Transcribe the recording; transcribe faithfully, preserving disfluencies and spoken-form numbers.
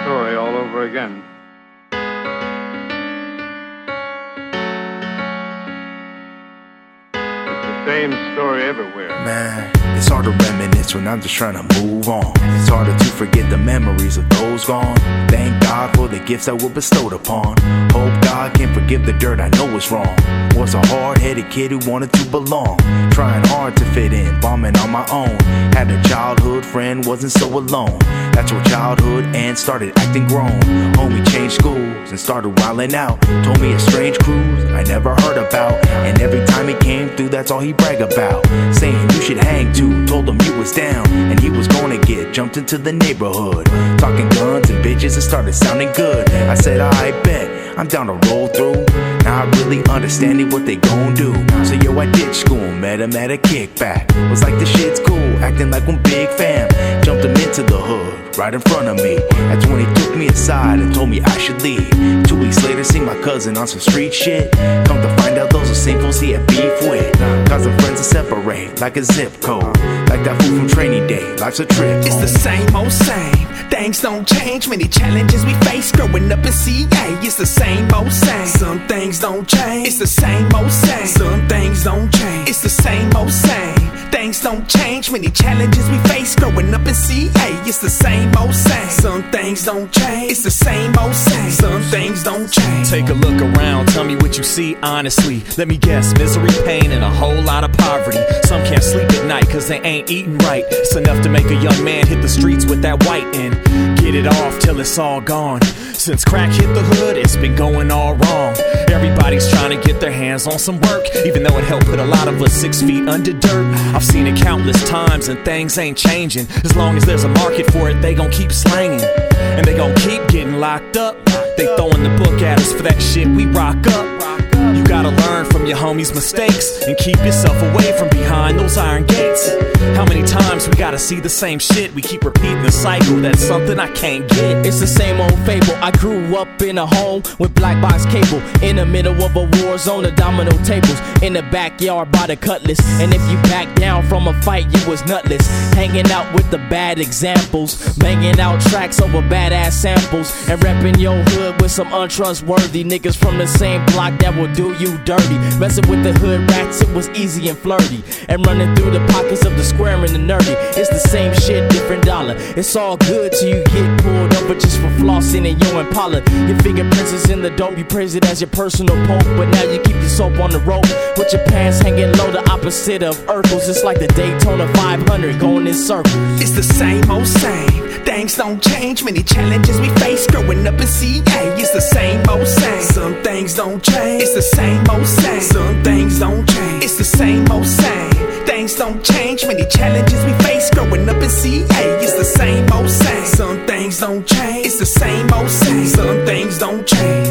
story all over again. It's the same story everywhere. Man, it's hard to reminisce when I'm just trying to move on. It's harder to forget the memories of those gone. Thank God for the gifts that were bestowed upon. Hope God can forgive the dirt I know is wrong. Was a hard-headed kid who wanted to belong, trying hard to fit in, bombing on my own. Had a childhood friend, wasn't so alone. That's where childhood and started acting grown. Homie changed schools and started wilding out. Told me a strange cruise I never heard about, and every time he came through, that's all he brag about. Saying you should hang too, told him you was down, and he was gonna get jumped into the neighborhood. Talking guns and bitches, it started sounding good. I said I bet, I'm down to roll through. Not really understanding what they gon' do. So yo, I ditched school, met him at a kickback. Was like the shit's cool, acting like one big fam. Jumped him into the hood, right in front of me. That's when he took me aside and told me I should leave. Two weeks later, see my cousin on some street shit. Come to find out those are same fools he had beef with. Cause the friends are separate, like a zip code. Like that fool from training day, life's a trip. It's the same old same, things don't change. Many challenges we face growing up in C A. It's the same old same, some things don't change. It's the same old same, some things don't change. It's the same old same, things don't change. Many challenges we face growing up in C A. It's the same old same, some things don't change. It's the same old same, some things don't change. Take a look around, tell me what you see honestly. Let me guess, misery, pain, and a whole lot of poverty. Some can't sleep at night cause they ain't eating right. It's enough to make a young man hit the streets with that white and get it off till it's all gone. Since crack hit the hood, it's been going all wrong. Everybody's trying to get their hands on some work, even though it helped put a lot of us six feet under dirt. I've seen it countless times and things ain't changing. As long as there's a market for it, they gon' keep slanging. And they gon' keep getting locked up. They throwing the book at us for that shit we rock up. You gotta learn from your homies' mistakes and keep yourself away from behind those iron gates. How many times we gotta see the same shit? We keep repeating the cycle, that's something I can't get. It's the same old fable. I grew up in a home with black box cable, in the middle of a war zone, the domino tables, in the backyard by the cutlass. And if you back down from a fight, you was nutless. Hanging out with the bad examples, banging out tracks over badass samples, and repping your hood with some untrustworthy niggas from the same block that will do you dirty. Messing with the hood rats, it was easy and flirty, and running through the pockets of the square and the nerdy. It's the same shit, different dollar. It's all good till you get pulled over just for flossing and yo Impala. Your fingerprints is in the dope, you praise it as your personal pope, but now you keep your soap on the rope with your pants hanging low, the opposite of Urkels. It's like the Daytona five hundred going in circles. It's the same old same, things don't change. Many challenges we face growing up in C A. It's the same old same, some things don't change. It's the same old same, some things don't change. It's the same old same, things don't change. Many challenges we face growing up in C A. It's the same old same, some things don't change. It's the same old same, some things don't change.